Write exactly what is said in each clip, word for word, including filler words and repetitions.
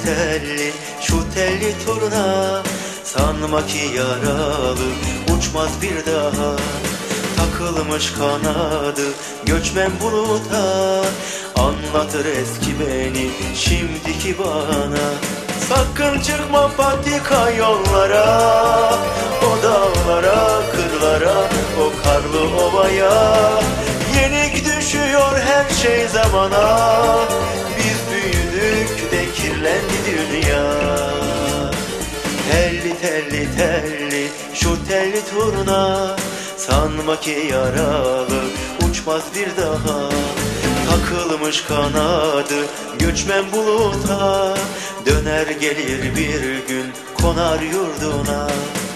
telli şu telli turna, sanma ki yaralı uçmaz bir daha. Takılmış kanadı göçmen buluta, anlatır eski beni şimdiki bana. Sakın çıkma patika yollara, o dağlara, kırlara, o karlı ovaya. Yenik düşüyor her şey zamana, biz büyüdük de kirlendi dünya. Telli telli telli şu telli turna, sanma ki yaralı uçmaz bir daha. Takılmış kanadı göçmen buluta, döner gelir bir gün konar yurduna.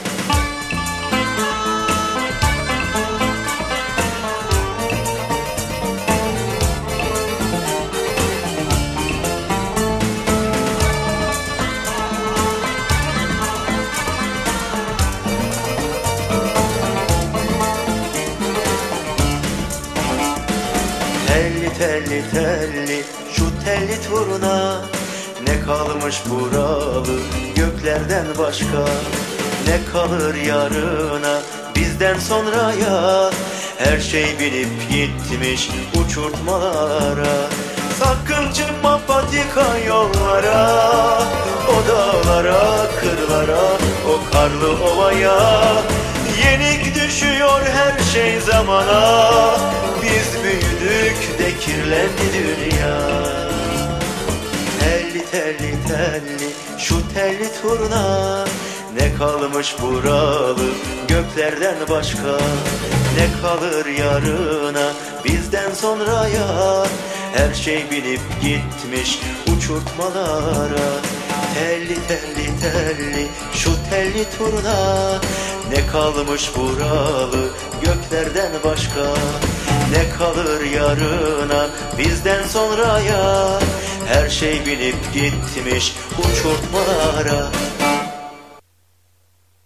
Telli telli telli şu telli turna, ne kalmış buralı göklerden başka. Ne kalır yarına bizden sonraya, her şey binip gitmiş uçurtmalara. Sakın çıkma patika yollara, o dağlara, kırlara, o karlı ovaya. Yenik düşüyor her şey zamana, biz büyüdük de kirlendi dünya. Telli telli telli şu telli turna, ne kalmış buralı göklerden başka. Ne kalır yarına bizden sonraya, her şey binip gitmiş uçurtmalara. Telli telli telli şu telli turna, ne kalmış buralı göklerden başka. Ne kalır yarına bizden sonraya, her şey binip gitmiş uçurtmalara.